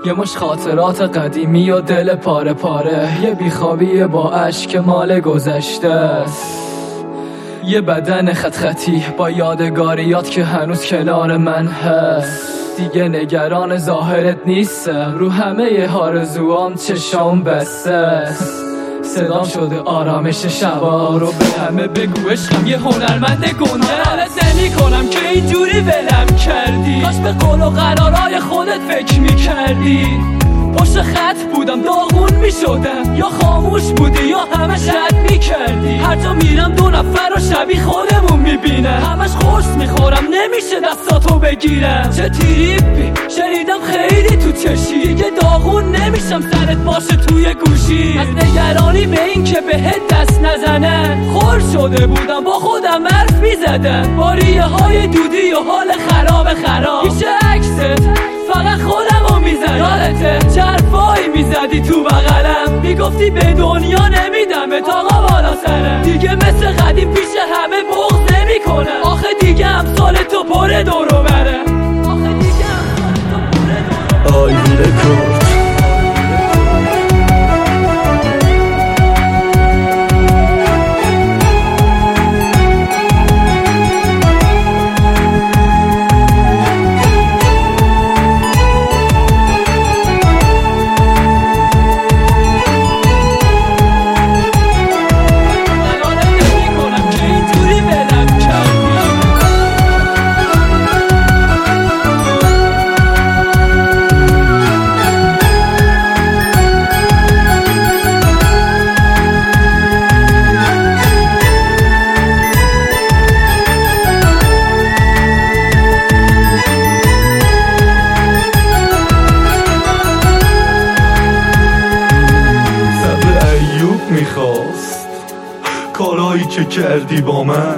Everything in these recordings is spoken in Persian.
یه مش خاطرات قدیمی و دل پاره پاره، یه بیخوابی با اشک مال گذشته است، یه بدن خط خطی با یادگاریات که هنوز کنار من هست. دیگه نگران ظاهرت نیستم، رو همه آرزوام چشام بسته است. صدام شده آرامش شبا، رو به همه بگو عشقم یه هنرمند گنده. حالت نمی کنم که اینجوری ولم کردی، کاش به قول و قرارای خودت فکر می کردی. پشت خط بودم داغون می شدم، یا خاموش بودی یا همش رد می کردی. هر جا میرم دو نفر و شبیه خودمون می بینم، همش قرص می خورم نمیشه دستاتو بگیرم. چه تریپی شنیدم خیلی تو چشی، دیگه داغون نمیشم سرت باشه توی گوشی. از نگرانی به این که بهت دست نزنن خور شده بودم، با خودم حرف می زدم. با ریه های دودی و حال خراب پیش عکست فقط خودمو میزنم. یادته چه حرفایی میزدی تو بغلم، میگفتی به دنیا نمیدم به آقا بالا سرم. دیگه مثل قدیم پیش همه بغض نمی کنم، آخه دیگه امثال تو پر دورو برم. میخواست کارایی که کردی با من،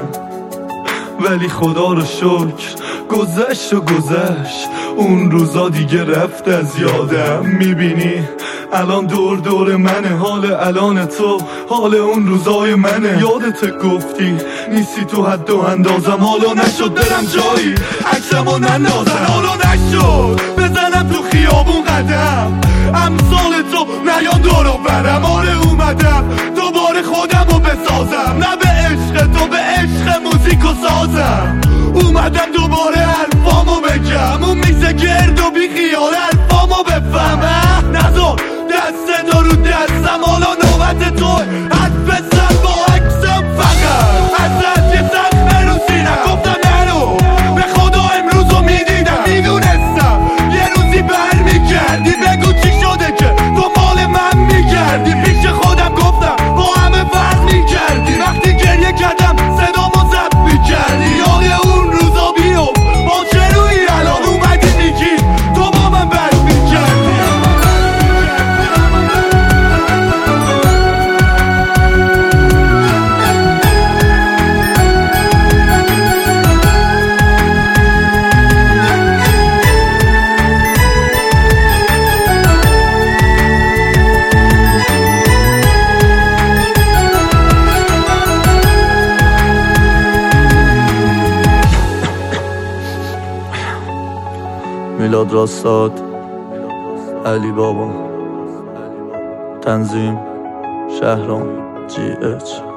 ولی خدا رو شکر گذشت و گذشت. اون روزا دیگه رفت از یادم. میبینی الان دور دور منه، حال الان تو حال اون روزای منه. یادت گفتی نیستی تو حد و اندازم، حالا نشد برم جایی عکسمو نندازم. حالا نشد بزنم تو خیابون قدم، امثال تو نیان دورو برم. آره اومدم دوباره خودمو بسازم، نه به عشق تو به عشق موزیک و سازم. اومدم دوباره حرفامو بگم، اون میزه گرد و بی خیال حرفامو بفهم. نذار دست تو رو دستم، حالا نوبت تو حد بزن با عکسم. فقط ازت یه زخم رو سینم، گفتم نرو به خدا امروزو میدیدم. میدونستم یه روزی بر میگردی، بگو چی شده که دنبال من میگردی. پیش خودم گفتم با همه فرق میکردی، وقتی گریه کردم صدامو ضبط میکردی. یاد اون روزا بیو با چه روی الان اومدی میگی تو با من بد میکردی. میلاد راستاد، علی بابا، تنظیم شهرام GH.